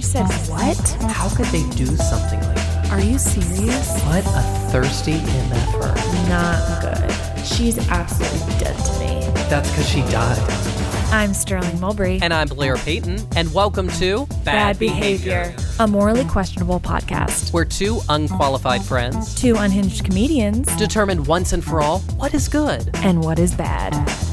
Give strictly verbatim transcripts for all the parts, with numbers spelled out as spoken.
said, what? How could they do something like that? Are you serious? What a thirsty M F her. Not good. She's absolutely dead to me. That's because she died. I'm Sterling Mulberry. And I'm Blair Payton. And welcome to Bad, Bad Behavior, Behavior, a morally questionable podcast. where two unqualified friends Two unhinged comedians determine once and for all what is good. and what is bad.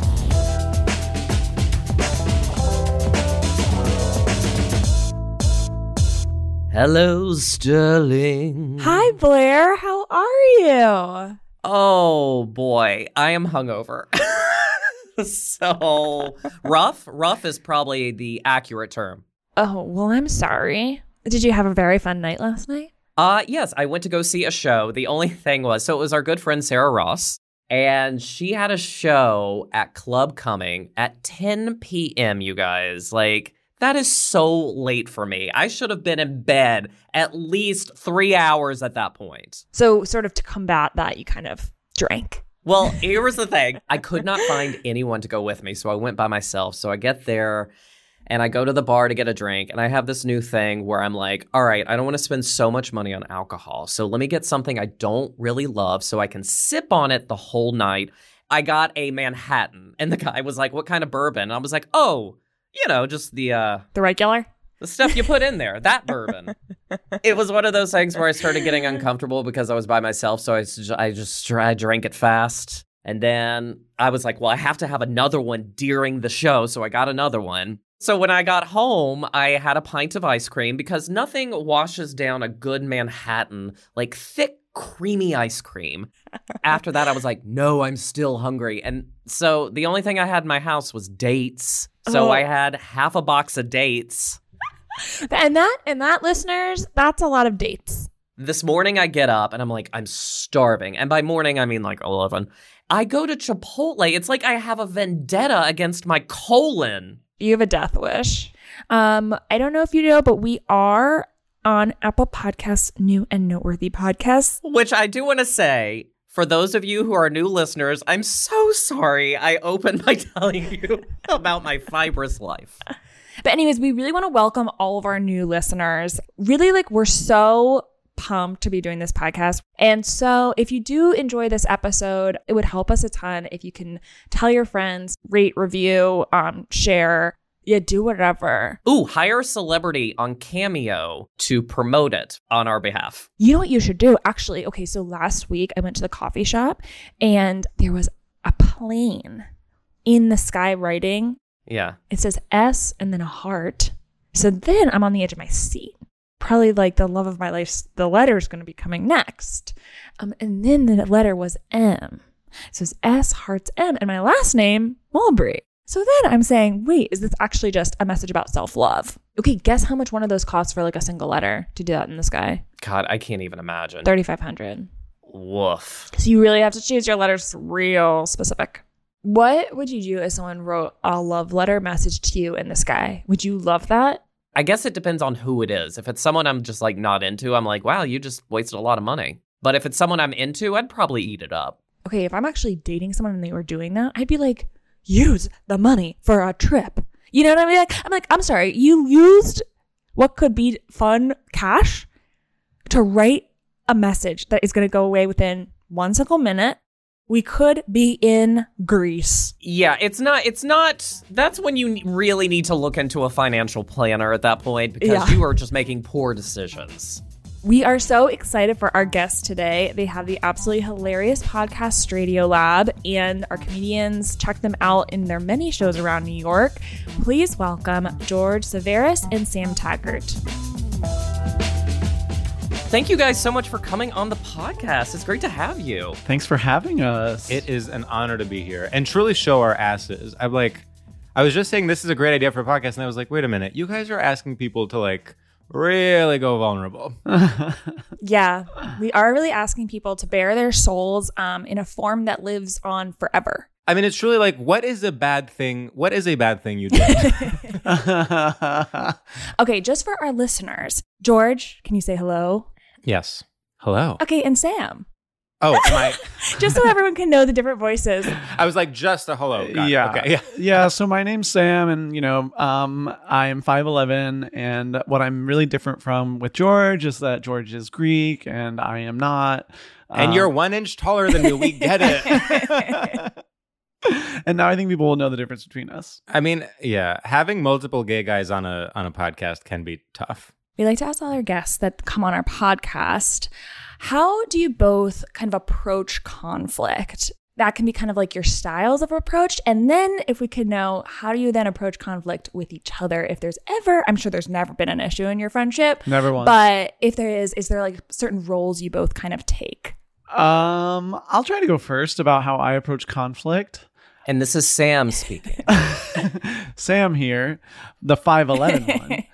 Hello, Sterling. Hi, Blair. How are you? Oh, boy. I am hungover. So, rough? Rough is probably the accurate term. Oh, well, I'm sorry. Did you have a very fun night last night? Uh, yes, I went to go see a show. The only thing was, so it was our good friend Sarah Ross, and she had a show at Club Cumming at ten p.m., you guys. Like, that is so late for me. I should have been in bed at least three hours at that point. So, sort of to combat that, you kind of drank. Well, here was the thing. I could not find anyone to go with me, so I went by myself. So I get there, and I go to the bar to get a drink, and I have this new thing where I'm like, all right, I don't want to spend so much money on alcohol, so let me get something I don't really love so I can sip on it the whole night. I got a Manhattan, and the guy was like, what kind of bourbon? And I was like, oh, you know, just the... uh, The regular? The stuff you put in there, that bourbon. It was one of those things where I started getting uncomfortable because I was by myself, so I, I just I drank it fast. And then I was like, well, I have to have another one during the show, so I got another one. So when I got home, I had a pint of ice cream because nothing washes down a good Manhattan like thick, creamy ice cream. After that, I was like, no, I'm still hungry. And so the only thing I had in my house was dates. So Oh. I had half a box of dates. And that, and that, listeners, that's a lot of dates. This morning I get up and I'm like, I'm starving. And by morning, I mean like eleven. I go to Chipotle. It's like I have a vendetta against my colon. You have a death wish. Um, I don't know if you know, but we are on Apple Podcasts, new and noteworthy podcasts. Which I do want to say, for those of you who are new listeners, I'm so sorry I opened by telling you about my fibrous life. But anyways, we really want to welcome all of our new listeners. Really, like, we're so pumped to be doing this podcast. And so if you do enjoy this episode, it would help us a ton if you can tell your friends, rate, review, um, share, yeah, do whatever. Ooh, hire a celebrity on Cameo to promote it on our behalf. You know what you should do? Actually, okay, so last week I went to the coffee shop and there was a plane in the sky writing. Yeah. It says S and then a heart. So then I'm on the edge of my seat. Probably like the love of my life, the letter is going to be coming next. Um, and then the letter was M. So it's S, hearts, M, and my last name, Mulberry. So then I'm saying, wait, is this actually just a message about self-love? Okay, guess how much one of those costs for like a single letter to do that in the sky? God, I can't even imagine. thirty-five hundred dollars. Woof. So you really have to choose your letters real specific. What would you do if someone wrote a love letter message to you in the sky? Would you love that? I guess it depends on who it is. If it's someone I'm just like not into, I'm like, wow, you just wasted a lot of money. But if it's someone I'm into, I'd probably eat it up. Okay, if I'm actually dating someone and they were doing that, I'd be like, use the money for a trip. You know what I mean? Like, I'm like, I'm sorry, you used what could be fun cash to write a message that is going to go away within one single minute. We could be in Greece. Yeah, it's not, it's not, that's when you really need to look into a financial planner at that point because Yeah. you are just making poor decisions. We are so excited for our guests today. They have the absolutely hilarious podcast Stradio Lab, and our comedians check them out in their many shows around New York. Please welcome George Severus and Sam Taggart. Thank you guys so much for coming on the podcast. It's great to have you. Thanks for having us. It is an honor to be here and truly show our asses. I'm like, I was just saying this is a great idea for a podcast, and I was like, wait a minute, you guys are asking people to like really go vulnerable. Yeah, we are really asking people to bare their souls um, in a form that lives on forever. I mean, it's truly like, what is a bad thing? What is a bad thing you did? Okay, just for our listeners, George, can you say hello? Yes. Hello. Okay, and Sam. Oh, am I? Just so everyone can know the different voices. I was like, just a hello. Got it. Yeah. Okay. Yeah. Yeah. So my name's Sam, and you know, um, I am five eleven, and what I'm really different from with George is that George is Greek and I am not. And Um, you're one inch taller than me. We get it. and now I think people will know the difference between us. I mean, yeah, having multiple gay guys on a on a podcast can be tough. We like to ask all our guests that come on our podcast, how do you both kind of approach conflict? That can be kind of like your styles of approach. And then if we could know, how do you then approach conflict with each other? If there's ever, I'm sure there's never been an issue in your friendship. Never once. But if there is, is there like certain roles you both kind of take? Um, I'll try to go first about how I approach conflict. And this is Sam speaking. Sam here, the five eleven one.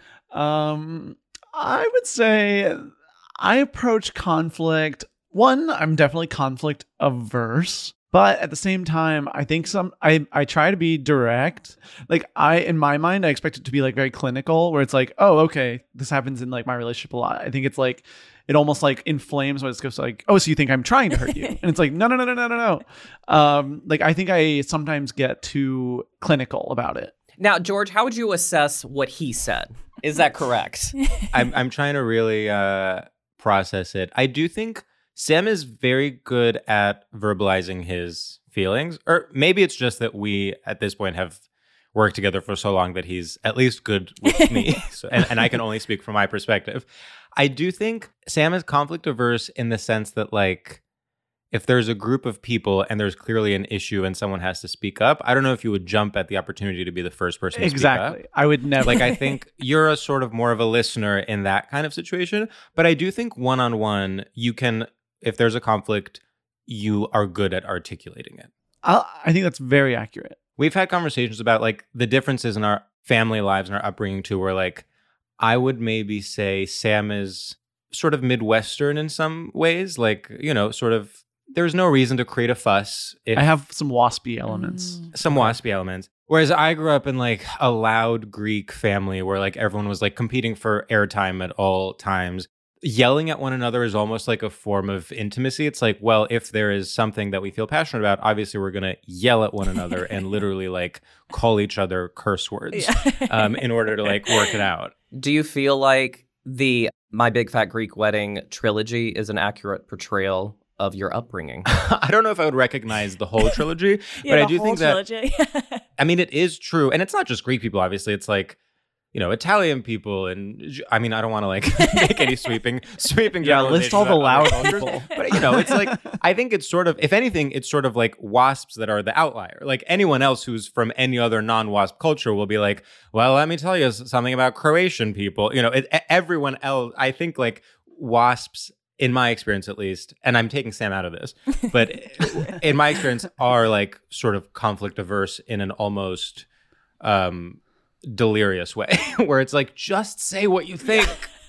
Um, I would say I approach conflict. One, I'm definitely conflict averse, but at the same time, I think some I I try to be direct. Like I, in my mind, I expect it to be like very clinical, where it's like, oh, okay, this happens in like my relationship a lot. I think it's like it almost like inflames when it goes like, oh, so you think I'm trying to hurt you? And it's like, no, no, no, no, no, no, no. Um, like I think I sometimes get too clinical about it. Now, George, how would you assess what he said? Is that correct? I'm I'm trying to really uh, process it. I do think Sam is very good at verbalizing his feelings, or maybe it's just that we at this point have worked together for so long that he's at least good with me, so, and, and I can only speak from my perspective. I do think Sam is conflict averse in the sense that, like, if there's a group of people and there's clearly an issue and someone has to speak up, I don't know if you would jump at the opportunity to be the first person to Exactly. speak up. I would never. Like, I think you're a sort of more of a listener in that kind of situation. But I do think one-on-one, you can, if there's a conflict, you are good at articulating it. I'll, I think that's very accurate. We've had conversations about, like, the differences in our family lives and our upbringing, too, where, like, I would maybe say Sam is sort of Midwestern in some ways. Like, you know, sort of, there's no reason to create a fuss. If I have some waspy elements. Mm. some waspy elements. Whereas I grew up in like a loud Greek family where like everyone was like competing for airtime at all times. Yelling at one another is almost like a form of intimacy. It's like, well, if there is something that we feel passionate about, obviously we're going to yell at one another and literally like call each other curse words Yeah. um, in order to like work it out. Do you feel like the My Big Fat Greek Wedding trilogy is an accurate portrayal of your upbringing? I don't know if I would recognize the whole trilogy, Yeah, but I the do whole think that, trilogy. I mean, it is true. And it's not just Greek people, obviously. It's like, you know, Italian people. And I mean, I don't want to like make any sweeping, sweeping Yeah, list all the generalizations loud about other cultures. people. But, you know, it's like, I think it's sort of, if anything, it's sort of like WASPs that are the outlier. Like anyone else who's from any other non-WASP culture will be like, well, let me tell you something about Croatian people. You know, it, everyone else, I think like WASPs, in my experience at least, and I'm taking Sam out of this, but in my experience are like sort of conflict averse in an almost um, delirious way where it's like, just say what you think.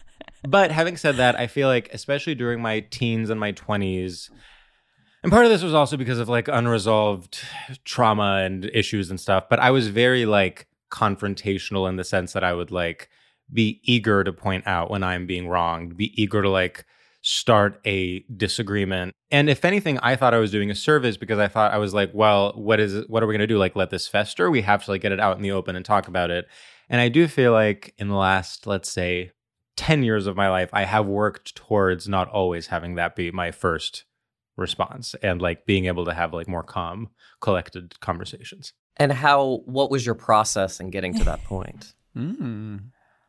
But having said that, I feel like especially during my teens and my twenties, and part of this was also because of like unresolved trauma and issues and stuff, but I was very like confrontational in the sense that I would like be eager to point out when I'm being wronged, be eager to like start a disagreement. And if anything, I thought I was doing a service because I thought I was like, well, what is it, what are we going to do? Like, let this fester? We have to like get it out in the open and talk about it. And I do feel like in the last, let's say, ten years of my life, I have worked towards not always having that be my first response and like being able to have like more calm, collected conversations. And how, what was your process in getting to that point? Mm.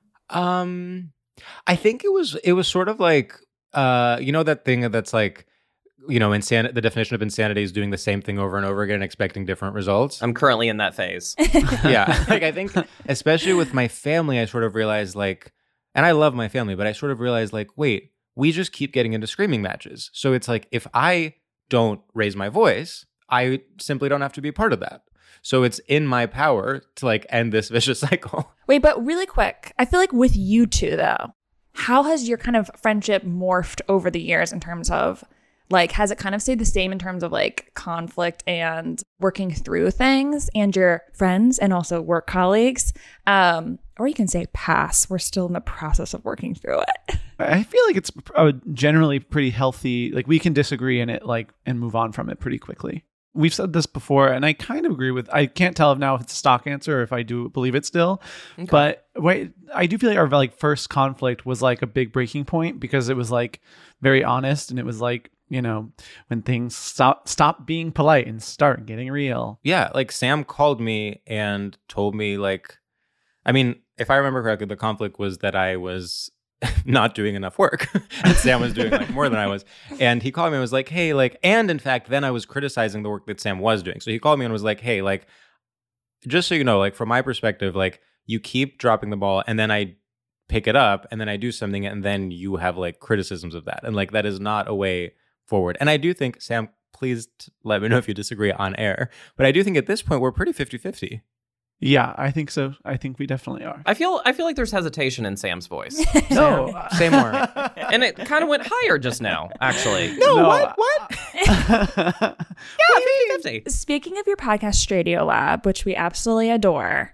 Um, I think it was, it was sort of like, Uh, you know that thing that's like, you know, insanity. The definition of insanity is doing the same thing over and over again, and expecting different results. I'm currently in that phase. Yeah, like I think, especially with my family, I sort of realized like, and I love my family, but I sort of realized like, wait, we just keep getting into screaming matches. So it's like if I don't raise my voice, I simply don't have to be a part of that. So it's in my power to like end this vicious cycle. Wait, but really quick, I feel like with you two though, how has your kind of friendship morphed over the years in terms of Like, has it kind of stayed the same in terms of like conflict and working through things and your friends and also work colleagues? Um, or you can say pass. We're still in the process of working through it. I feel like it's uh, generally pretty healthy. Like we can disagree in it, like, and move on from it pretty quickly. We've said this before, and I kind of agree with. I can't tell now if it's a stock answer or if I do believe it still. Okay. But wait, I do feel like our like first conflict was like a big breaking point because it was like very honest, and it was like, you know, when things stop stop being polite and start getting real. Yeah, like Sam called me and told me, like, I mean, if I remember correctly, the conflict was that I was not doing enough work and Sam was doing like more than I was. And he called me and was like, hey, like, and in fact, then I was criticizing the work that Sam was doing. So he called me and was like, hey, like, just so you know, like, from my perspective, like, you keep dropping the ball and then I pick it up and then I do something and then you have like criticisms of that. And like, that is not a way forward. And I do think, Sam, please t- let me know if you disagree on air. But I do think at this point, we're pretty fifty-fifty. Yeah, I think so. I think we definitely are. I feel I feel like there's hesitation in Sam's voice. No, say more. And it kind of went higher just now, actually. No, No, what? What? Yeah, fifty-fifty. Speaking of your podcast, Stradio Lab, which we absolutely adore,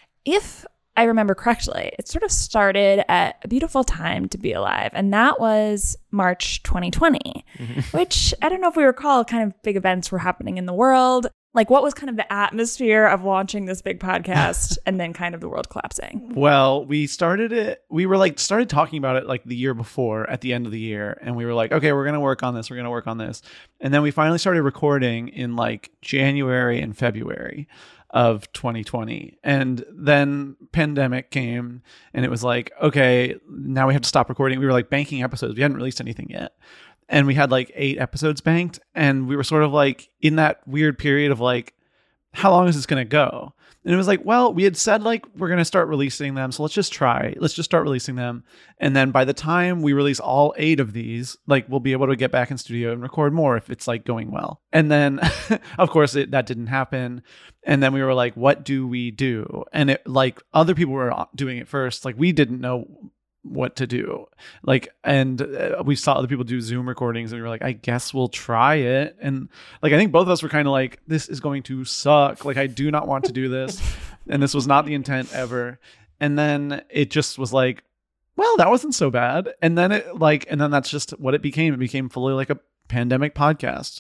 if I remember correctly, it sort of started at a beautiful time to be alive, and that was March twenty twenty, mm-hmm. which I don't know if we recall kind of big events were happening in the world. Like, what was kind of the atmosphere of launching this big podcast and then kind of the world collapsing? Well, we started it, we were like, started talking about it like the year before at the end of the year. And we were like, okay, we're going to work on this. We're going to work on this. And then we finally started recording in like January and February of twenty twenty. And then pandemic came and it was like, okay, now we have to stop recording. We were like banking episodes. We hadn't released anything yet. And we had like eight episodes banked. And we were sort of like in that weird period of like, how long is this going to go? And it was like, well, we had said like, we're going to start releasing them. So let's just try. Let's just start releasing them. And then by the time we release all eight of these, like we'll be able to get back in studio and record more if it's like going well. And then of course it, that didn't happen. And then we were like, what do we do? And it like other people were doing it first. Like we didn't know what to do, like, and uh, we saw other people do Zoom recordings and we were like, I guess we'll try it. And like, I think both of us were kind of like, this is going to suck. Like, I do not want to do this. And this was not the intent ever. And then it just was like, well, that wasn't so bad. And then it like, and then that's just what it became. It became fully like a pandemic podcast,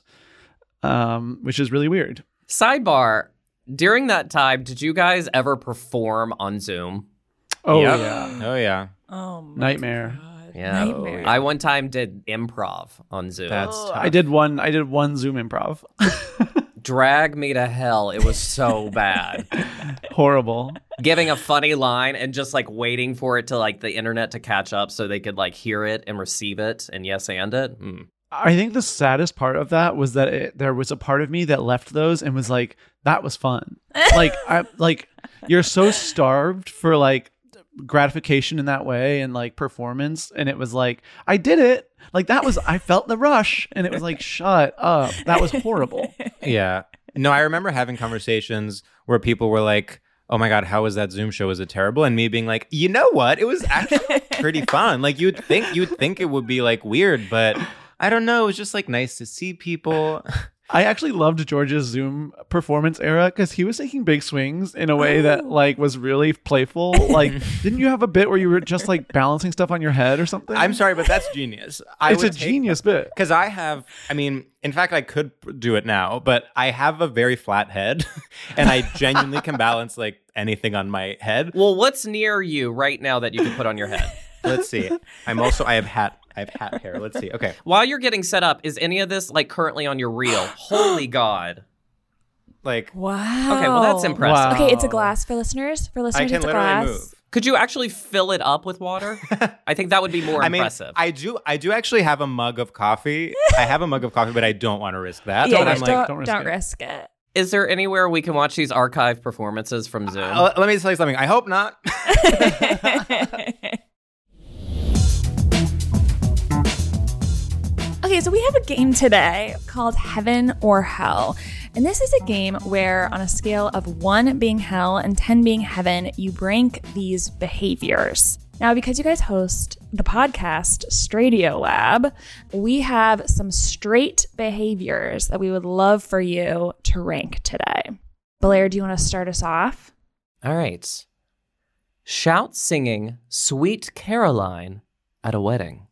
um, which is really weird. Sidebar, during that time, did you guys ever perform on Zoom? Oh Yep. yeah. Oh yeah. Oh, my Nightmare. God. Yeah. Nightmare. I one time did improv on Zoom. That's Oh, tough. I did one. I did one Zoom improv. Drag me to hell. It was so bad. Horrible. Giving a funny line and just like waiting for it to like the internet to catch up so they could like hear it and receive it and yes and it. Mm. I think the saddest part of that was that it, there was a part of me that left those and was like, that was fun. Like, I like you're so starved for like gratification in that way and like performance, and it was like, I did it. Like that was, I felt the rush, and it was like, shut up. That was horrible. Yeah. No, I remember having conversations where people were like, oh my God, how was that Zoom show? Was it terrible? And me being like, you know what? It was actually pretty fun. Like you'd think you'd think it would be like weird, but I don't know. It was just like nice to see people. I actually loved George's Zoom performance era because he was taking big swings in a way that like was really playful. Like, didn't you have a bit where you were just like balancing stuff on your head or something? I'm sorry, but that's genius. I It's a genius bit. Because I have, I mean, in fact, I could do it now, but I have a very flat head and I genuinely can balance like anything on my head. Well, what's near you right now that you can put on your head? Let's see. I'm also, I have hat. I have hat hair. Let's see. Okay. While you're getting set up, is any of this like currently on your reel? Holy God. Like, Wow. Okay, well, that's impressive. Wow. Okay, it's a glass for listeners. For I listeners, can it's a literally glass. move. Could you actually fill it up with water? I think that would be more I mean, impressive. I do, I do actually have a mug of coffee. I have a mug of coffee, but I don't want to risk that. Yeah, But I'm don't, like, don't, don't don't risk risk it. Is there anywhere we can watch these archive performances from Zoom? uh, let me tell you something. I hope not. Okay, so we have a game today called Heaven or Hell. And this is a game where on a scale of one being hell and ten being heaven, you rank these behaviors. Now, because you guys host the podcast Stradio Lab, we have some straight behaviors that we would love for you to rank today. Blair, do you want to start us off? All right. Shout singing Sweet Caroline at a wedding.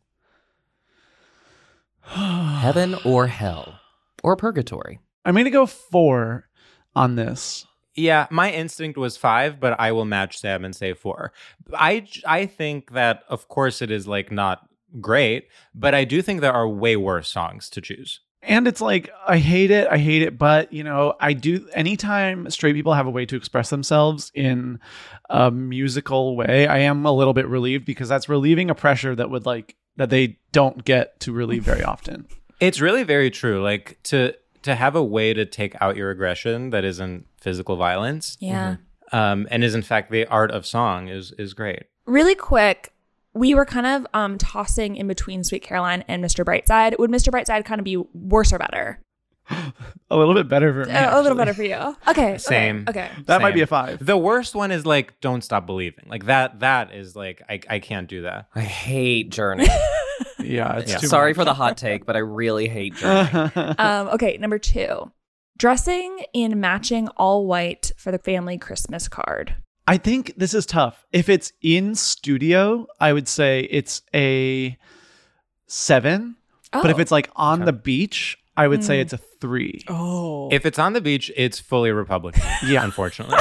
Heaven or hell or purgatory. I'm going to go four on this. Yeah, my instinct was five, but I will match Sam and say four. I, I think that, of course, it is like not great, but I do think there are way worse songs to choose. And it's like, I hate it. I hate it. But, you know, I do. Anytime straight people have a way to express themselves in a musical way, I am a little bit relieved because that's relieving a pressure that would like that they don't get to relieve very often. It's really very true. Like to to have a way to take out your aggression that isn't physical violence. Yeah. Um, and is in fact the art of song is is great. Really quick, we were kind of um, tossing in between Sweet Caroline and Mister Brightside. Would Mister Brightside kind of be worse or better? A little bit better for me. Uh, a little actually. better for you. Okay. Same. Okay. okay. That Same. might be a five. The worst one is like "Don't Stop Believing." Like that. That is like I I can't do that. I hate Journey. Yeah, it's Yeah, too sorry much. for the hot take, but I really hate Journey. Um, okay, number two. Dressing in matching all white for the family Christmas card. I think this is tough. If it's in studio, I would say it's a seven. Oh. But if it's like on Okay. the beach, I would say Mm. it's a three. Oh. If it's on the beach, it's fully Republican. Yeah. Unfortunately.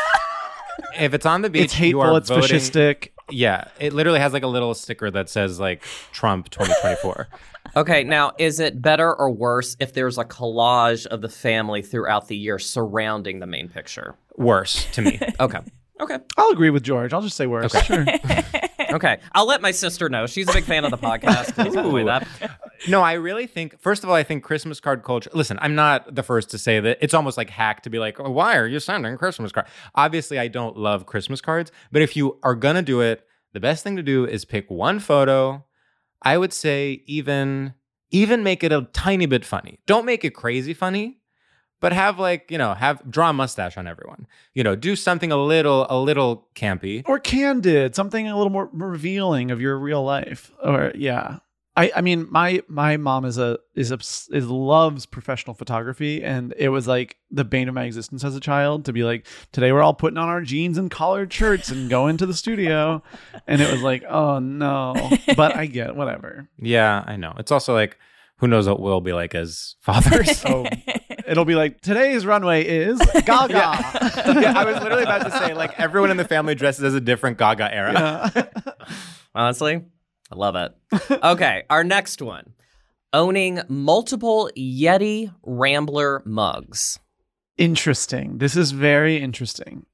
If it's on the beach, It's you hateful. are It's voting, fascistic. Yeah, it literally has like a little sticker that says like Trump twenty twenty-four. Okay, now is it better or worse if there's a collage of the family throughout the year surrounding the main picture? Worse to me. Okay. Okay. I'll agree with George. I'll just say worse. Okay. Sure. Okay. I'll let my sister know. She's a big fan of the podcast. Please don't do that. No, I really think, first of all, I think Christmas card culture, listen, I'm not the first to say that it's almost like hack to be like, oh, why are you sending a Christmas card? Obviously, I don't love Christmas cards, but if you are going to do it, the best thing to do is pick one photo. I would say even, even make it a tiny bit funny. Don't make it crazy funny, but have like, you know, have draw a mustache on everyone. You know, do something a little, a little campy. Or candid, something a little more revealing of your real life. Or yeah. I, I mean, my my mom is a is obs- is loves professional photography, and it was like the bane of my existence as a child to be like, today we're all putting on our jeans and collared shirts and going to the studio, and it was like, oh no, but I get whatever. Yeah, I know. It's also like, who knows what we'll be like as fathers. So it'll be like, today's runway is Gaga. Yeah, I was literally about to say, like, everyone in the family dresses as a different Gaga era. Yeah. Honestly, I love it. Okay, our next one. Owning multiple Yeti Rambler mugs. Interesting. This is very interesting.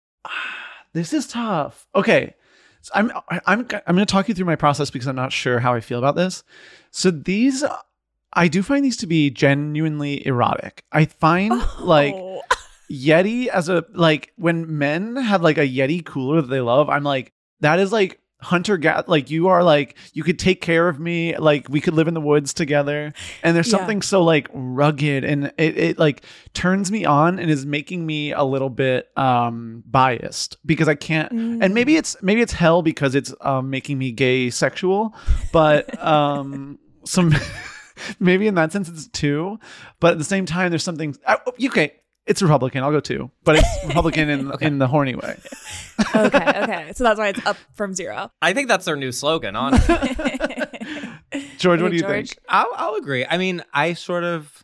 This is tough. Okay. So I'm I'm I'm going to talk you through my process because I'm not sure how I feel about this. So these I do find these to be genuinely erotic. I find like Oh. Yeti as a like when men have like a Yeti cooler that they love, I'm like, that is like hunter gath like you are like, you could take care of me, like we could live in the woods together. And there's Yeah. something so like rugged, and it, it like turns me on and is making me a little bit um biased because I can't Mm. and maybe it's maybe it's hell because it's um making me gay sexual, but um some maybe in that sense it's two, but at the same time there's something uh, okay, it's Republican, I'll go two, but it's Republican in Okay. in the horny way. Okay, okay. So that's why it's up from zero. I think that's their new slogan, honestly. George, what Hey, do you George. think? I'll, I'll agree. I mean, I sort of,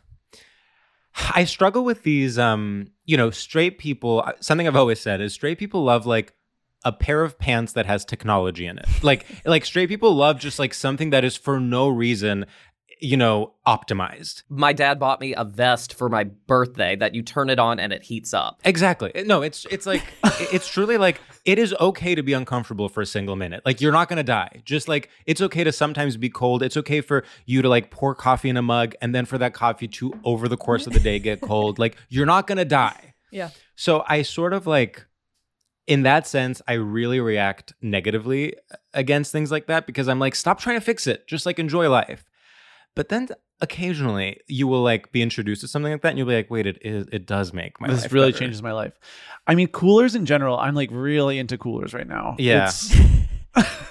I struggle with these, um, you know, straight people. Something I've always said is straight people love like a pair of pants that has technology in it. Like, like straight people love just like something that is for no reason, you know, optimized. My dad bought me a vest for my birthday that you turn it on and it heats up. Exactly. No, it's it's like it's truly like it is okay to be uncomfortable for a single minute. Like you're not going to die. Just like it's okay to sometimes be cold. It's okay for you to like pour coffee in a mug and then for that coffee to over the course of the day get cold. Like you're not going to die. Yeah. So I sort of like in that sense I really react negatively against things like that because I'm like, stop trying to fix it. Just like enjoy life. But then occasionally you will like be introduced to something like that and you'll be like, wait, it is, it does make my This life really better. changes my life. I mean, coolers in general, I'm like really into coolers right now. Yeah. It's,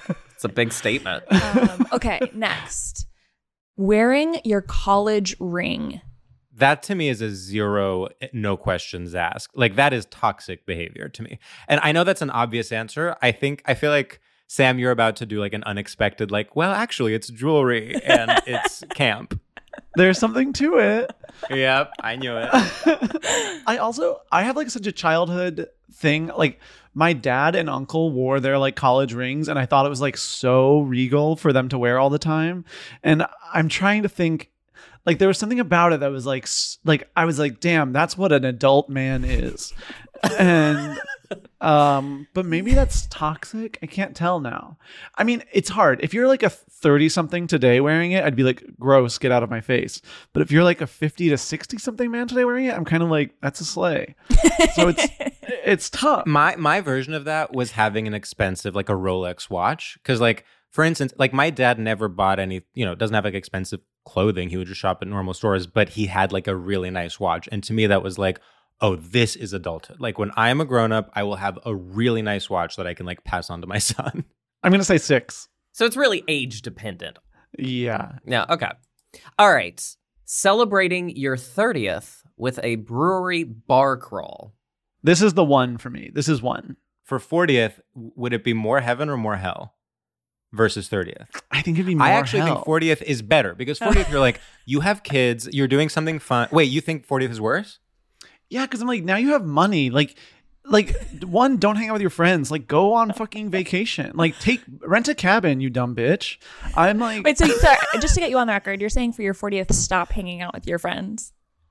It's a big statement. Um, okay, next. Wearing your college ring. That to me is a zero, no questions asked. Like that is toxic behavior to me. And I know that's an obvious answer. I think, I feel like, Sam, you're about to do like an unexpected, like, well, actually, it's jewelry and it's camp. There's something to it. Yep, I knew it. I also, I have like such a childhood thing. Like my dad and uncle wore their like college rings, and I thought it was like so regal for them to wear all the time. And I'm trying to think, like there was something about it that was like, s- like I was like, damn, that's what an adult man is. And um but maybe that's toxic. I can't tell now. I mean, it's hard. If you're like a thirty something today wearing it, I'd be like, gross, get out of my face. But if you're like a fifty to sixty something man today wearing it, I'm kind of like, that's a sleigh. So it's it's tough. My my version of that was having an expensive, like a Rolex watch. Because like, for instance, like my dad never bought any, you know, doesn't have like expensive clothing. He would just shop at normal stores, but he had like a really nice watch. And to me, that was like, oh, this is adulthood. Like when I am a grown up, I will have a really nice watch that I can like pass on to my son. I'm gonna say six. So it's really age dependent. Yeah. Yeah, okay. All right. Celebrating your thirtieth with a brewery bar crawl. This is the one for me. This is one. For fortieth, would it be more heaven or more hell versus thirtieth? I think it'd be more I actually hell. think fortieth is better because fortieth, you're like, you have kids, you're doing something fun. Wait, you think fortieth is worse? Yeah, because I'm like, now you have money. Like, like one, don't hang out with your friends. Like, go on fucking vacation. Like, take rent a cabin, you dumb bitch. I'm like, Wait, so, so just to get you on the record, you're saying for your fortieth, stop hanging out with your friends.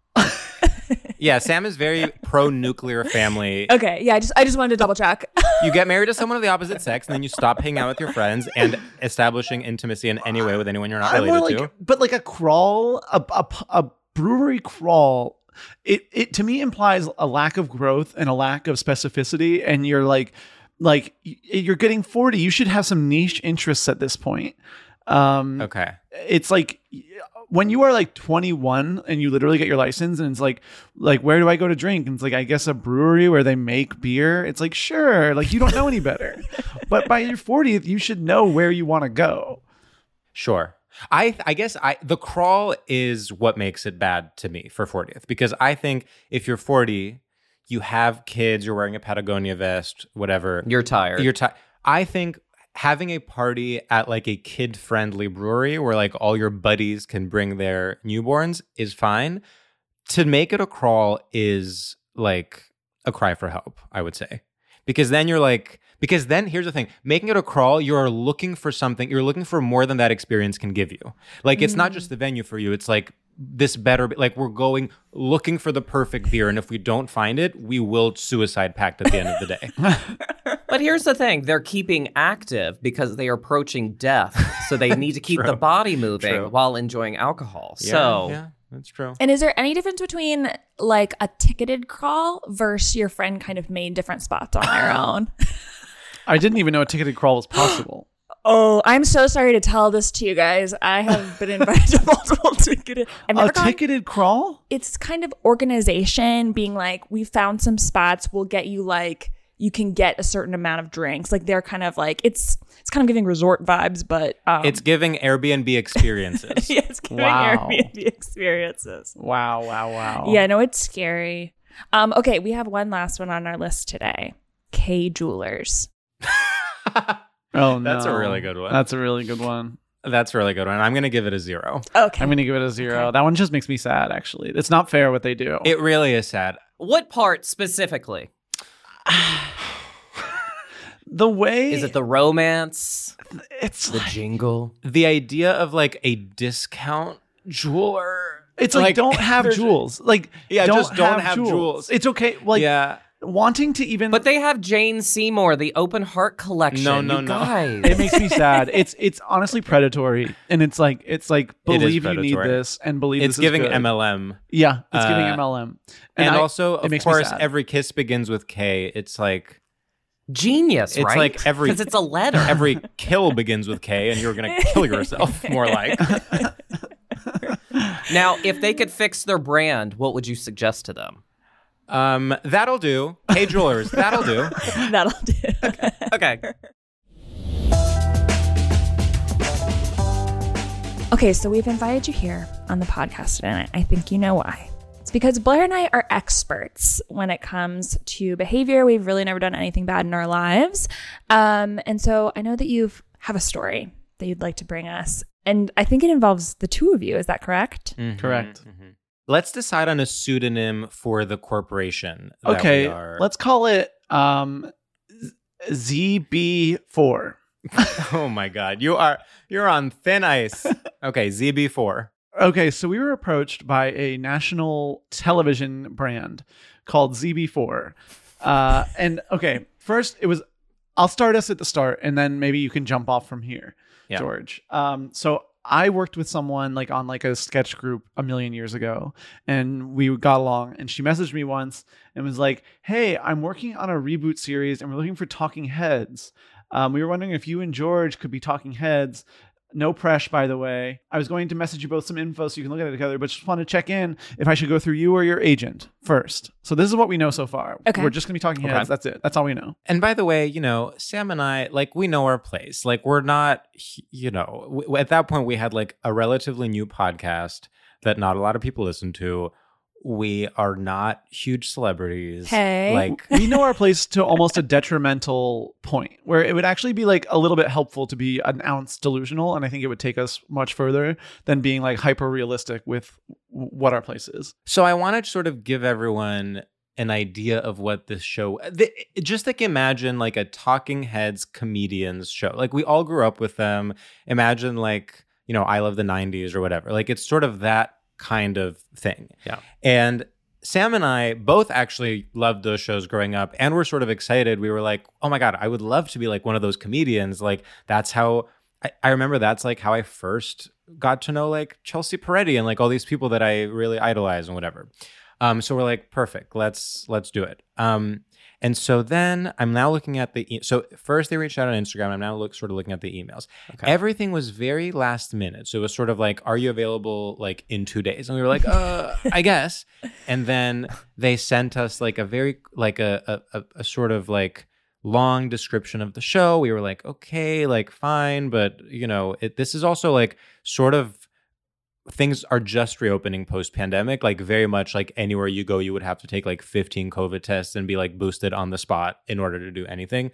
Yeah, Sam is very pro-nuclear family. Okay, yeah, I just I just wanted to double check. You get married to someone of the opposite sex, and then you stop hanging out with your friends and establishing intimacy in any way with anyone you're not I'm more related like, to. but like a crawl, a, a, a brewery crawl. It it to me implies a lack of growth and a lack of specificity, and you're like, like you're getting forty. You should have some niche interests at this point. Um, Okay. It's like when you are like twenty-one and you literally get your license, and it's like, like where do I go to drink? And it's like, I guess a brewery where they make beer. It's like, sure, like you don't know any better. But by your fortieth, you should know where you want to go. Sure. I I guess I the crawl is what makes it bad to me for fortieth, because I think if you're forty, you have kids, you're wearing a Patagonia vest, whatever. You're tired. You're tired. I think having a party at like a kid-friendly brewery where like all your buddies can bring their newborns is fine. To make it a crawl is like a cry for help, I would say. Because then you're like, because then here's the thing, making it a crawl, you're looking for something, you're looking for more than that experience can give you. Like, it's not just the venue for you. It's like this better, like we're going looking for the perfect beer. And if we don't find it, we will suicide pact at the end of the day. But here's the thing. They're keeping active because they are approaching death. So they need to keep the body moving True. while enjoying alcohol. Yeah, so yeah, that's true. And is there any difference between like a ticketed crawl versus your friend kind of made different spots on their own? I didn't even know a ticketed crawl was possible. Oh, I'm so sorry to tell this to you guys. I have been invited to multiple ticketed. I've never A gone- ticketed crawl? It's kind of organization being like, we found some spots. We'll get you like, you can get a certain amount of drinks. Like they're kind of like, it's it's kind of giving resort vibes, but um, It's giving Airbnb experiences. yeah, it's giving Wow. Airbnb experiences. Wow, wow, wow. Yeah, no, it's scary. Um, okay, we have one last one on our list today. K Jewelers. Oh, no. That's a really good one. That's a really good one. That's a really good one. I'm going to give it a zero. Okay. I'm going to give it a zero. Okay. That one just makes me sad, actually. It's not fair what they do. It really is sad. what part specifically? the way... Is it the romance? It's The like, jingle? The idea of like a discount jeweler. it's like, don't have there's- jewels. Like, Yeah, don't just don't have jewels. It's okay. Like, yeah. wanting to even... But they have Jane Seymour, the Open Heart Collection. No, no, you no. guys. it makes me sad. It's it's honestly predatory, and it's like it's like It is believe you need predatory. this and believe It's this giving is good. M L M. Yeah, it's giving Uh, M L M, And, I- also, it of makes me course, sad. every kiss begins with K. It's like Genius, It's right? like every- Because it's a letter. every kill begins with K, and you're going to kill yourself, more like. Now, if they could fix their brand, what would you suggest to them? Um, that'll do. K Jewelers, that'll do. That'll do. Okay. Okay, so we've invited you here on the podcast today, and I think you know why. It's because Blair and I are experts when it comes to behavior. We've really never done anything bad in our lives. Um, and so I know that you have a story that you'd like to bring us. And I think it involves the two of you. Is that correct? Mhm, Correct. mhm. Let's decide on a pseudonym for the corporation. that Okay, we are- let's call it um, Z B four. Oh my God, you are you're on thin ice. Okay, Z B four. Okay, so we were approached by a national television brand called Z B four. Uh, and okay, first it was, I'll start us at the start and then maybe you can jump off from here, Yeah. George. Um, so I worked with someone like on like a sketch group a million years ago and we got along and she messaged me once and was like, hey, I'm working on a reboot series and we're looking for talking heads. Um, we were wondering if you and George could be talking heads. No press, by the way. I was going to message you both some info so you can look at it together, but just want to check in if I should go through you or your agent first. So this is what we know so far. Okay. We're just going to be talking Okay. heads. That's it. That's all we know. And by the way, you know, Sam and I, like, we know our place. Like, we're not, you know, w- at that point, we had like a relatively new podcast that not a lot of people listen to. We are not huge celebrities. Hey. Like, We know our place to almost a detrimental point where it would actually be like a little bit helpful to be an ounce delusional. And I think it would take us much further than being like hyper realistic with w- what our place is. so I want to sort of give everyone an idea of what this show, the, just like imagine like a talking heads comedians show. Like, we all grew up with them. Imagine like, you know, I Love the nineties or whatever. Like, it's sort of that kind of thing. Yeah. And Sam and I both actually loved those shows growing up and were sort of excited. We were like, oh my God, I would love to be like one of those comedians. Like, that's how I, I remember that's like how I first got to know like Chelsea Peretti and like all these people that I really idolize and whatever. Um, so we're like, perfect, let's let's do it. Um, and so then I'm now looking at the e- so first they reached out on Instagram. I'm now look sort of looking at the emails. Okay. Everything was very last minute. So it was sort of like, are you available like in two days? And we were like, uh, I guess. And then they sent us like a very like a a, a, a sort of like long description of the show. We were like, okay, like fine, but you know, it, this is also like sort of things are just reopening post-pandemic. Like, very much like anywhere you go, you would have to take like fifteen COVID tests and be like boosted on the spot in order to do anything.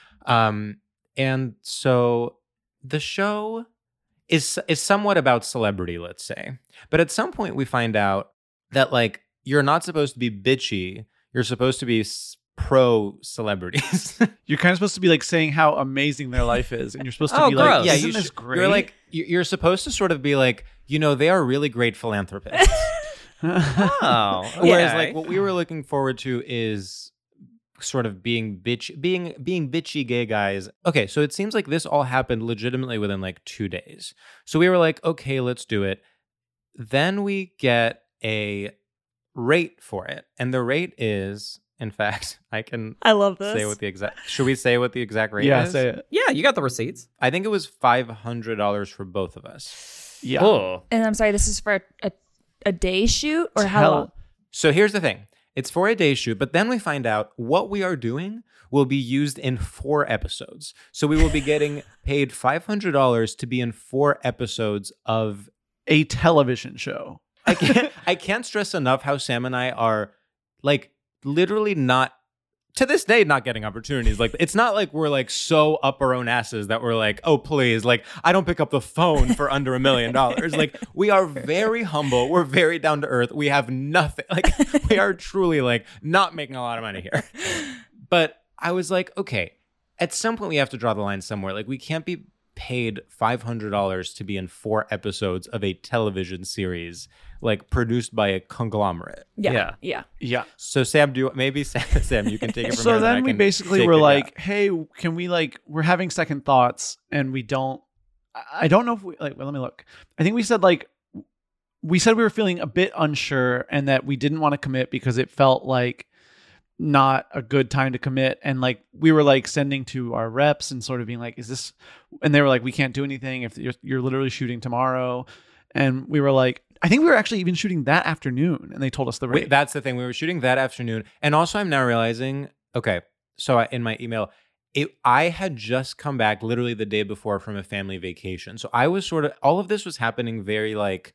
Um, and so the show is is somewhat about celebrity, let's say. But at some point we find out that like you're not supposed to be bitchy. You're supposed to be s- pro celebrities. You're kind of supposed to be like saying how amazing their life is. And you're supposed to Oh, be like, gross. yeah, yeah, isn't you this sh- great? You're like you- you're supposed to sort of be like, you know, they are really great philanthropists. Oh, Whereas okay. like what we were looking forward to is sort of being bitch being being bitchy gay guys. Okay, so it seems like this all happened legitimately within like two days. So we were like, okay, let's do it. Then we get a rate for it. And the rate is, in fact, I can I love this. say what the exact should we say what the exact rate yeah, is? say it. yeah, you got the receipts. I think it was five hundred dollars for both of us. Yeah. Oh, And I'm sorry, this is for a, a, a day shoot or how Tell- long? So here's the thing. It's for a day shoot, but then we find out what we are doing will be used in four episodes. So we will be getting paid five hundred dollars to be in four episodes of A television show. I can't I can't stress enough how Sam and I are like literally not to this day not getting opportunities. Like, it's not like we're like so up our own asses that we're like, oh please, like I don't pick up the phone for under a million dollars. Like, we are very humble, we're very down to earth, we have nothing, like we are truly like not making a lot of money here. But I was like, okay, at some point we have to draw the line somewhere. Like, we can't be paid five hundred dollars to be in four episodes of a television series like produced by a conglomerate. Yeah. Yeah. Yeah. Yeah. So Sam, do you, maybe Sam, Sam, you can take it from So here, I then we can basically take were it, yeah. like, hey, can we like, we're having second thoughts and we don't, I I don't know if we, like, well, let me look. I think we said like, we said we were feeling a bit unsure and that we didn't want to commit because it felt like not a good time to commit. And like, we were like sending to our reps and sort of being like, is this, and they were like, we can't do anything if you're, you're literally shooting tomorrow. And we were like, I think we were actually even shooting that afternoon and they told us the rate. Wait, that's the thing. We were shooting that afternoon. And also I'm now realizing, okay, so I, in my email, it, I had just come back literally the day before from a family vacation. So I was sort of, all of this was happening very like,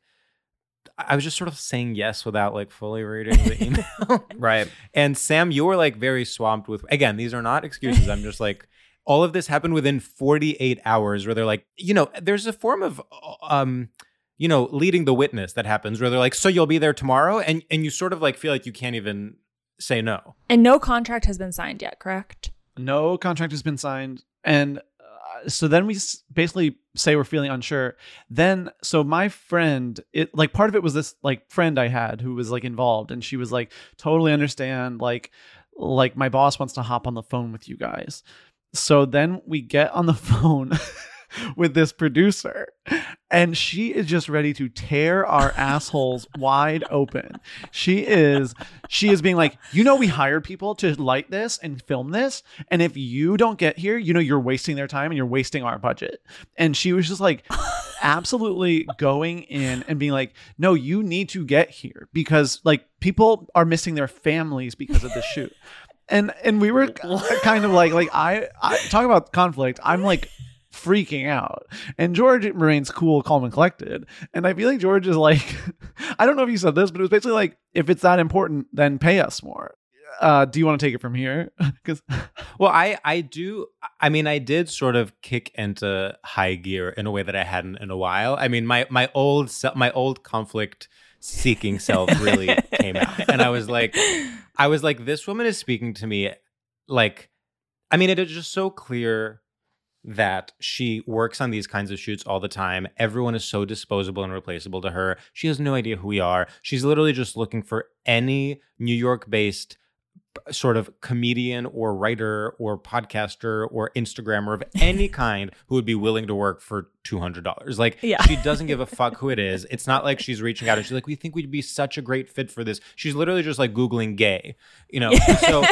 I was just sort of saying yes without like fully reading the email. Right. And Sam, you were like very swamped with, again, these are not excuses. I'm just like, all of this happened within forty-eight hours where they're like, you know, there's a form of, um, you know, leading the witness that happens where they're like, so you'll be there tomorrow. And, and you sort of like feel like you can't even say no. And no contract has been signed yet, correct? No contract has been signed. And uh, so then we s- basically say we're feeling unsure. Then, so my friend, it like part of it was this like friend I had who was like involved, and she was like, totally understand. Like, like my boss wants to hop on the phone with you guys. So then we get on the phone with this producer, and she is just ready to tear our assholes wide open. She is, she is being like, you know, we hired people to light this and film this, and if you don't get here, you know, you're wasting their time and you're wasting our budget. And she was just like, absolutely going in and being like, no, you need to get here because like people are missing their families because of the shoot. And and we were kind of like like I, I talk about conflict. I'm like freaking out, and George remains cool, calm, and collected. And I feel like George is like, I don't know if you said this, but it was basically like, if it's that important, then pay us more. Uh, do you want to take it from here? Because well, I I do. I mean, I did sort of kick into high gear in a way that I hadn't in a while. I mean, my my old se- my old conflict seeking self really came out, and I was like, I was like, this woman is speaking to me like, I mean, it is just so clear that she works on these kinds of shoots all the time. Everyone is so disposable and replaceable to her. She has no idea who we are. She's literally just looking for any New York-based sort of comedian or writer or podcaster or Instagrammer of any kind who would be willing to work for two hundred dollars. Like, Yeah. she doesn't give a fuck who it is. It's not like she's reaching out and she's like, we think we'd be such a great fit for this. She's literally just like Googling gay, you know? So,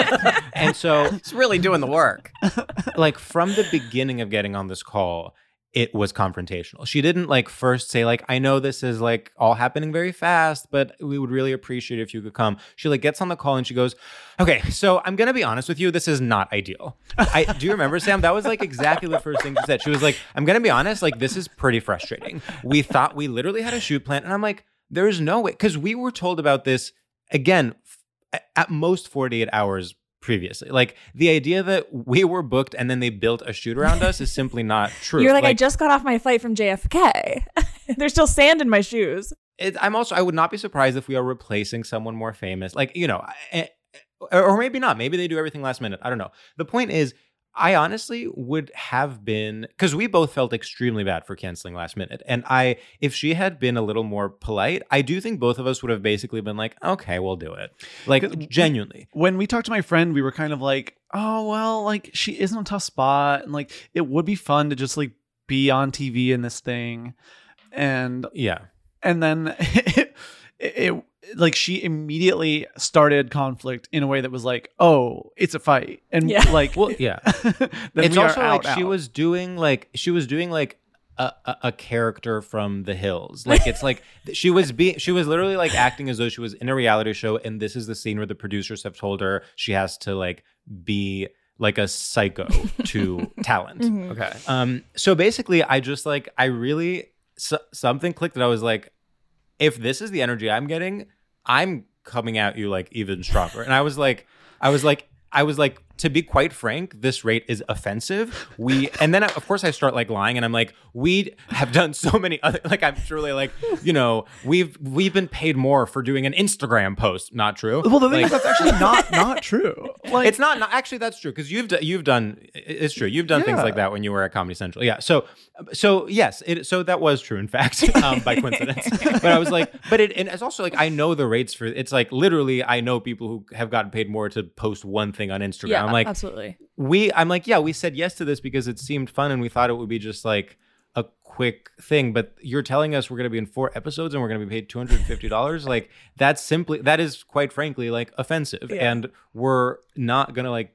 and so It's really doing the work. like from the beginning of getting on this call, it was confrontational. She didn't like first say like, I know this is like all happening very fast, but we would really appreciate it if you could come. She like gets on the call and she goes, okay, so I'm going to be honest with you. This is not ideal. I do you remember, Sam? That was like exactly the first thing she said. She was like, I'm going to be honest. Like, this is pretty frustrating. We thought we literally had a shoot plan. And I'm like, there's no way. Cause we were told about this again, f- at most forty-eight hours previously. Like the idea that we were booked and then they built a shoot around us is simply not true. You're like, I just got off my flight from J F K. There's still sand in my shoes. it, I'm also, I would not be surprised if we are replacing someone more famous. Like, you know, I, or, or maybe not. Maybe they do everything last minute. I don't know. The point is, I honestly would have been, because we both felt extremely bad for canceling last minute. And I, if she had been a little more polite, I do think both of us would have basically been like, okay, we'll do it. Like, genuinely. when we talked to my friend, we were kind of like, oh, well, like she is in a tough spot. And like, it would be fun to just like be on T V in this thing. And, Yeah. and then it, it, like she immediately started conflict in a way that was like, oh, it's a fight. And Yeah. like, Well, yeah. then It's we are also out, like she out. was doing like she was doing like a, a, a character from The Hills. Like it's like she was being she was literally like acting as though she was in a reality show, and this is the scene where the producers have told her she has to like be like a psycho to talent. Mhm. Okay. Um. So basically, I just like I really so, something clicked that I was like, if this is the energy I'm getting, I'm coming at you like even stronger. And I was like, I was like, I was like, to be quite frank, this rate is offensive. We, and then of course I start like lying and I'm like, we have done so many other, like I'm truly like, you know, we've, we've been paid more for doing an Instagram post. Not true. Well, the thing Like, is, that's actually not not true. Like, it's not, not actually that's true because you've d- you've done it's true you've done things Yeah. like that when you were at Comedy Central. Yeah, so so yes, it so that was true in fact, um, by coincidence. But I was like, but it and it's also like I know the rates for it's like literally I know people who have gotten paid more to post one thing on Instagram. Yeah, I'm like absolutely. we I'm like yeah we said yes to this because it seemed fun and we thought it would be just like a quick thing, but you're telling us we're going to be in four episodes and we're going to be paid two hundred fifty dollars. Like that's simply, that is quite frankly like offensive. Yeah. And we're not going to like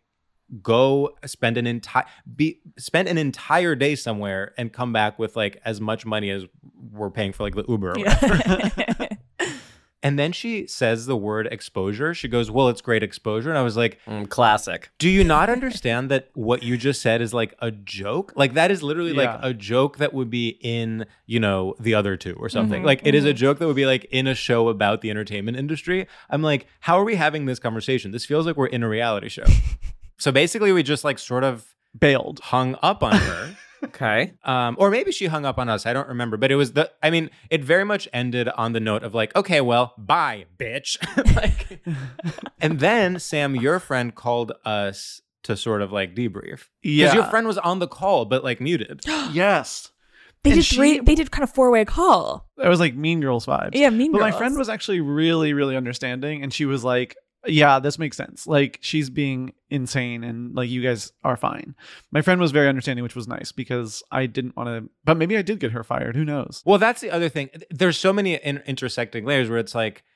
go spend an entire, be spend an entire day somewhere and come back with like as much money as we're paying for like the Uber or whatever. Yeah. And then she says the word exposure. She goes, well, it's great exposure. And I was like, Mm, classic. do you not understand that what you just said is like a joke? Like that is literally Yeah. like a joke that would be in, you know, The Other Two or something. Mhm, Like it is a mhm. joke that would be like in a show about the entertainment industry. I'm like, how are we having this conversation? This feels like we're in a reality show. So basically we just like sort of Bailed. hung up on her. Okay. Um, or maybe she hung up on us. I don't remember. But it was the, I mean, it very much ended on the note of like, okay, well, bye, bitch. Like, and then, Sam, your friend called us to sort of like debrief. Yeah. Because your friend was on the call, but like muted. Yes. They And did she- three. They did kind of four way call. It was like Mean Girls vibes. Yeah, Mean But Girls. my friend was actually really, really understanding. And she was like, yeah, this makes sense. Like she's being insane and like you guys are fine. My friend was very understanding, which was nice because I didn't want to, but maybe I did get her fired. Who knows? Well, that's the other thing. There's so many in- intersecting layers where it's like,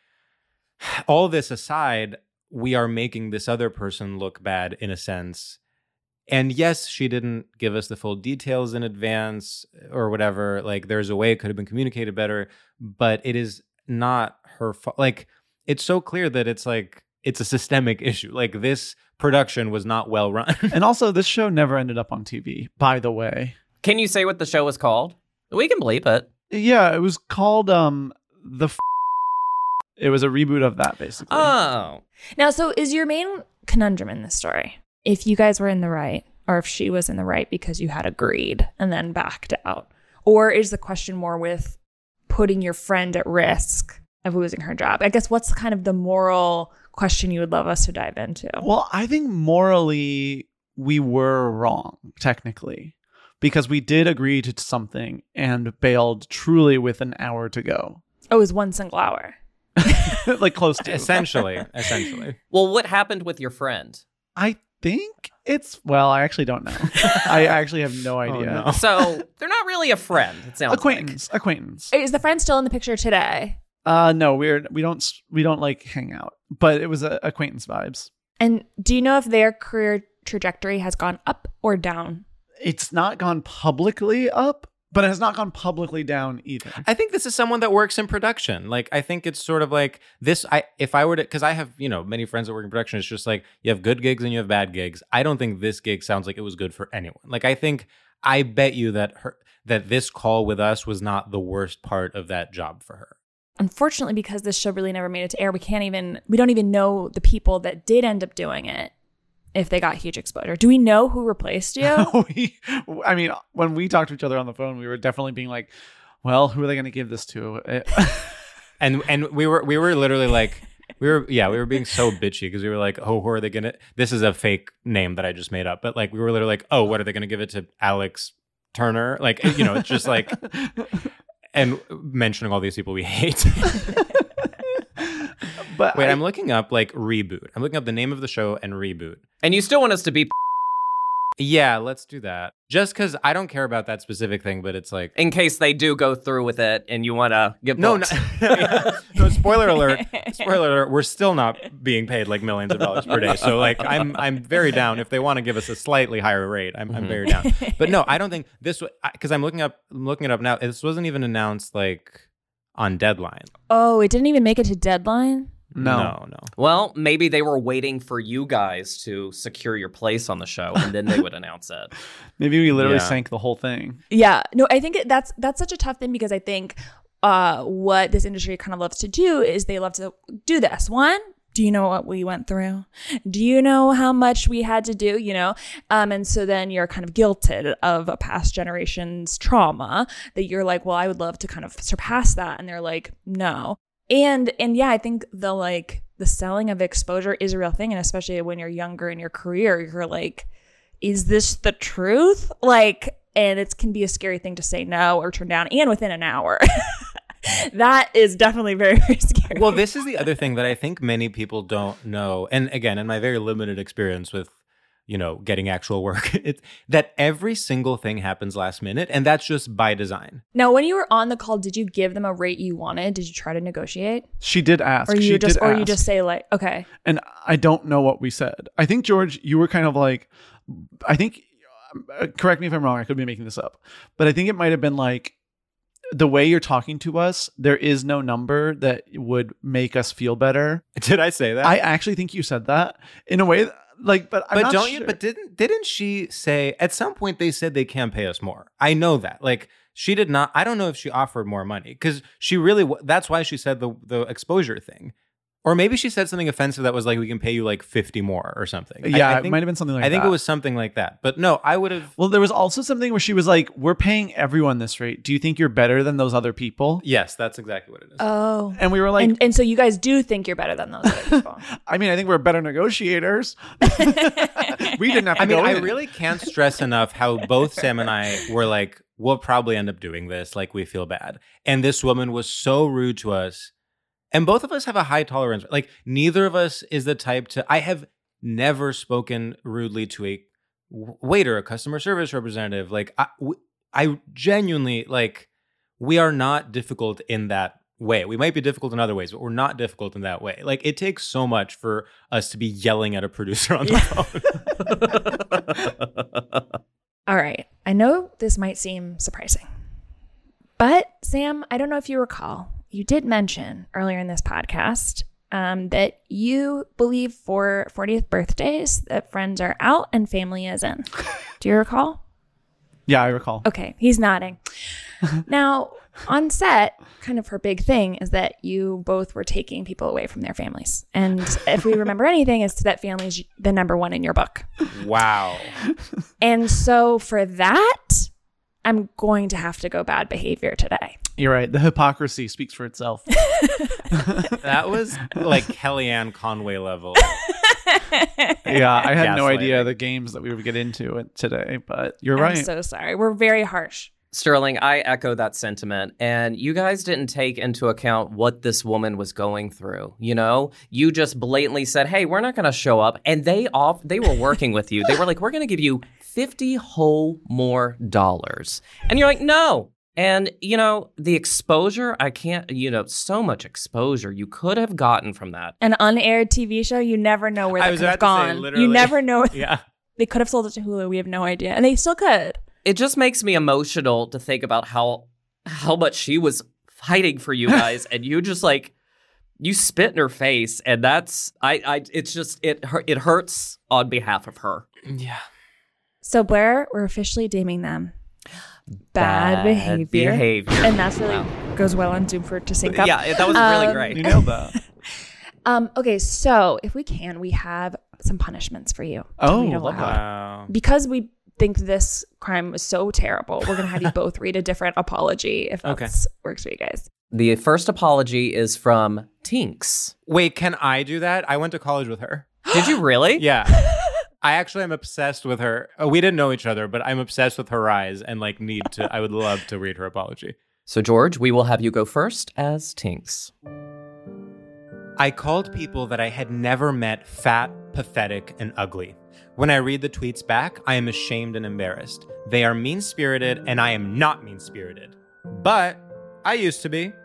all this aside, we are making this other person look bad in a sense. And yes, she didn't give us the full details in advance or whatever. Like, there's a way it could have been communicated better, but it is not her fault. Like, it's so clear that it's like, it's a systemic issue. Like, this production was not well run. And also, this show never ended up on T V, by the way. Can you say what the show was called? We can bleep it. Yeah, it was called um The F- It was a reboot of that, basically. Oh. Now, so is your main conundrum in this story? If you guys were in the right, or if she was in the right because you had agreed and then backed out, or is the question more with putting your friend at risk of losing her job? I guess what's kind of the moral question you would love us to dive into? Well, I think morally we were wrong, technically, because we did agree to something and bailed truly with an hour to go. Oh, it was one single hour. Like close to. essentially, essentially. Well, what happened with your friend? I think it's, well, I actually don't know. I actually have no idea. no. So they're not really a friend. It sounds Acquaintance, acquaintance. Is the friend still in the picture today? Uh, no, we're we don't s- we don't like hang out, but it was a, acquaintance vibes. And do you know if their career trajectory has gone up or down? It's not gone publicly up, but it has not gone publicly down either. I think this is someone that works in production. Like, I think it's sort of like this. I if I were to, because I have, you know, many friends that work in production. It's just like you have good gigs and you have bad gigs. I don't think this gig sounds like it was good for anyone. Like, I think I bet you that her that this call with us was not the worst part of that job for her. Unfortunately, because this show really never made it to air, we can't even, we don't even know the people that did end up doing it if they got huge exposure. Do we know who replaced you? we, I mean, when we talked to each other on the phone, we were definitely being like, "Well, who are they going to give this to?" And and we were we were literally like we were yeah we were being so bitchy because we were like, oh, who are they gonna? This is a fake name that I just made up, but like we were literally like, oh, what are they gonna give it to? Alex Turner? Like, you know, it's just like, and mentioning all these people we hate. But Wait, I, I'm looking up like reboot. I'm looking up the name of the show and reboot. And you still want us to be Yeah, let's do that. Just because I don't care about that specific thing, but it's like in case they do go through with it and you want to get no, no, booked. yeah. No. Spoiler alert! Spoiler alert! We're still not being paid like millions of dollars per day. So like, I'm I'm very down if they want to give us a slightly higher rate. I'm I'm very down. But no, I don't think this because I'm looking up I'm looking it up now. This wasn't even announced like on deadline. Oh, it didn't even make it to deadline? no. no, no. Well, maybe they were waiting for you guys to secure your place on the show and then they would announce it. Maybe we literally Yeah. sank the whole thing. Yeah. No, I think it- that's that's such a tough thing because I think uh, what this industry kind of loves to do is they love to do this. One, do you know what we went through? Do you know how much we had to do? You know, um, and so then you're kind of guilted of a past generation's trauma that you're like, well, I would love to kind of surpass that, and they're like, no. And and yeah, I think the like the selling of exposure is a real thing, and especially when you're younger in your career, you're like, is this the truth? Like, and it can be a scary thing to say no or turn down, and within an hour. That is definitely very, very scary. Well, this is the other thing that I think many people don't know. And again, in my very limited experience with, you know, getting actual work, it's that every single thing happens last minute. And that's just by design. Now, when you were on the call, did you give them a rate you wanted? Did you try to negotiate? She did ask. Or you she just did or ask. you just say like, okay. And I don't know what we said. I think, George, you were kind of like, I think, uh, correct me if I'm wrong, I could be making this up, but I think it might have been like, the way you're talking to us, there is no number that would make us feel better. Did I say that? I actually think you said that in a way that, like, but I'm but not don't sure. you? But didn't didn't she say at some point they said they can't pay us more? I know that. Like she did not. I don't know if she offered more money because she really. That's why she said the the exposure thing, or maybe she said something offensive that was like we can pay you like fifty more or something. Yeah, I, I it think, might have been something like I think that. it was something like that. But no, I would have. Well, there was also something where she was like, "We're paying everyone this rate. Do you think you're better than those other people?" Yes, that's exactly what it is. Oh. And we were like, and, and so you guys do think you're better than those other people. I mean, I think we're better negotiators. We didn't have to I mean, go I in. really can't stress enough how both Sam and I were like, we'll probably end up doing this. Like, we feel bad. And this woman was so rude to us. And both of us have a high tolerance. Like, neither of us is the type to. I have never spoken rudely to a waiter, a customer service representative. Like, I, I genuinely, like, we are not difficult in that way. We might be difficult in other ways, but we're not difficult in that way. Like, it takes so much for us to be yelling at a producer on the phone. All right. I know this might seem surprising, but Sam, I don't know if you recall, you did mention earlier in this podcast um, that you believe for fortieth birthdays that friends are out and family is in. Do you recall? Yeah, I recall. Okay, he's nodding. Now, on set, kind of her big thing is that you both were taking people away from their families. And if we remember anything, it's that family's the number one in your book. Wow. And so for that, I'm going to have to go bad behavior today. You're right. The hypocrisy speaks for itself. That was like Kellyanne Conway level. Yeah, I had no Gaslighting. idea the games that we would get into it today, but you're I'm right. so sorry. We're very harsh. Sterling, I echo that sentiment. And you guys didn't take into account what this woman was going through. You know, you just blatantly said, hey, we're not going to show up. And they off they were working with you. They were like, we're going to give you fifty whole more dollars. And you're like, no. And, you know, the exposure, I can't, you know, so much exposure you could have gotten from that. An unaired T V show, you never know where I that was could have about to say, gone. literally. You never know. Yeah. They could have sold it to Hulu. We have no idea. And they still could. It just makes me emotional to think about how how much she was fighting for you guys, and you just like you spit in her face, and that's I I it's just it hu- it hurts on behalf of her. Yeah. So Blair, we're officially deeming them bad, Bad behavior. behavior. And that's really Wow. goes well on Zoom for to sync up. Yeah, that was really Um, great. You nailed that. Um, okay, so if we can, we have some punishments for you. to Oh, read love aloud. that. Wow. Because we think this crime was so terrible, we're going to have you both read a different apology if that Okay. works for you guys. The first apology is from Tinks. Wait, can I do that? I went to college with her. Did you really? Yeah. I actually am obsessed with her. Uh, We didn't know each other, but I'm obsessed with her eyes and like need to, I would love to read her apology. So George, we will have you go first as Tinks. I called people that I had never met fat, pathetic, and ugly. When I read the tweets back, I am ashamed and embarrassed. They are mean-spirited, and I am not mean-spirited. But I used to be.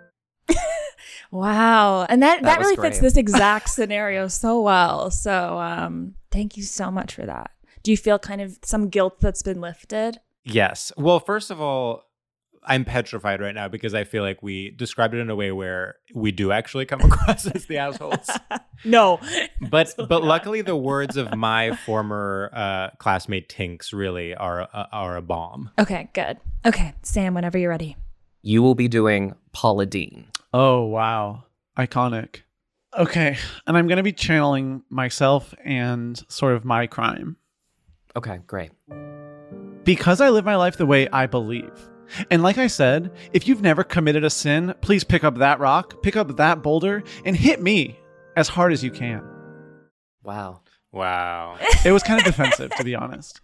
Wow. And that, that, That was really fits great. this exact scenario so well. So um, thank you so much for that. Do you feel kind of some guilt that's been lifted? Yes. Well, first of all, I'm petrified right now because I feel like we described it in a way where we do actually come across as the assholes. No. But but luckily, the words of my former uh, classmate Tinks really are uh, are a bomb. Okay, good. Okay, Sam, whenever you're ready. You will be doing Paula Deen. Oh, wow. Iconic. Okay. And I'm going to be channeling myself and sort of my crime. Okay, great. Because I live my life the way I believe. And like I said, if you've never committed a sin, please pick up that rock, pick up that boulder, and hit me as hard as you can. Wow. Wow. It was kind of defensive, to be honest.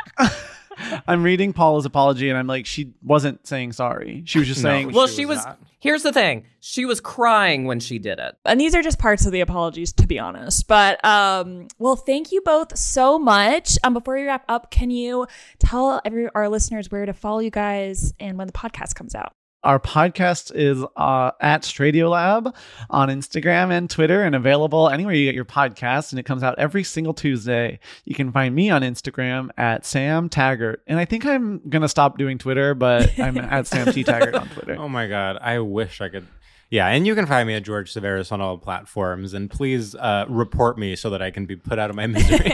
I'm reading Paula's apology, and I'm like, she wasn't saying sorry. She was just No. saying, Well, she she was was. not. Here's the thing. She was crying when she did it. And these are just parts of the apologies, to be honest. But, um, well, thank you both so much. Um, before we wrap up, can you tell every our listeners where to follow you guys and when the podcast comes out? Our podcast is uh, at Stradiolab on Instagram and Twitter and available anywhere you get your podcasts. And it comes out every single Tuesday. You can find me on Instagram at Sam Taggart. And I think I'm going to stop doing Twitter, but I'm at Sam T. Taggart on Twitter. Oh my God. I wish I could. Yeah. And you can find me at George Severus on all platforms. And please uh, report me so that I can be put out of my misery.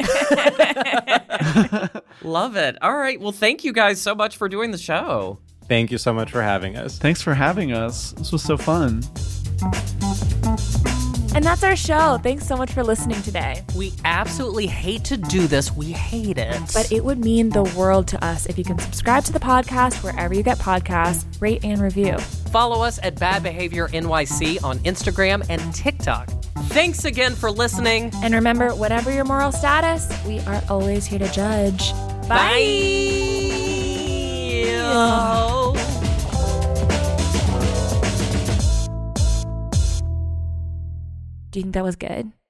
Love it. All right. Well, thank you guys so much for doing the show. Thank you so much for having us. Thanks for having us. This was so fun. And that's our show. Thanks so much for listening today. We absolutely hate to do this. We hate it. But it would mean the world to us if you can subscribe to the podcast wherever you get podcasts, rate and review. Follow us at Bad Behavior N Y C on Instagram and TikTok. Thanks again for listening. And remember, whatever your moral status, we are always here to judge. Bye. Bye. Do you think that was good?